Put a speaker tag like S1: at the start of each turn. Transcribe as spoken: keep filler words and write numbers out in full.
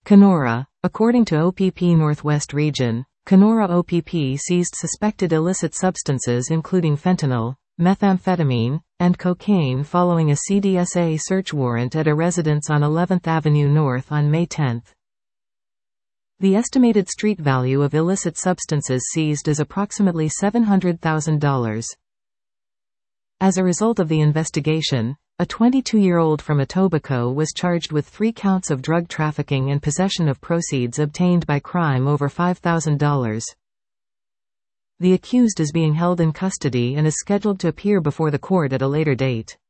S1: Kenora. According to O P P Northwest Region, Kenora O P P seized suspected illicit substances including fentanyl, methamphetamine, and cocaine following a C D S A search warrant at a residence on eleventh Avenue North on May tenth. The estimated street value of illicit substances seized is approximately seven hundred thousand dollars. As a result of the investigation, a twenty-two-year-old from Etobicoke was charged with three counts of drug trafficking and possession of proceeds obtained by crime over five thousand dollars. The accused is being held in custody and is scheduled to appear before the court at a later date.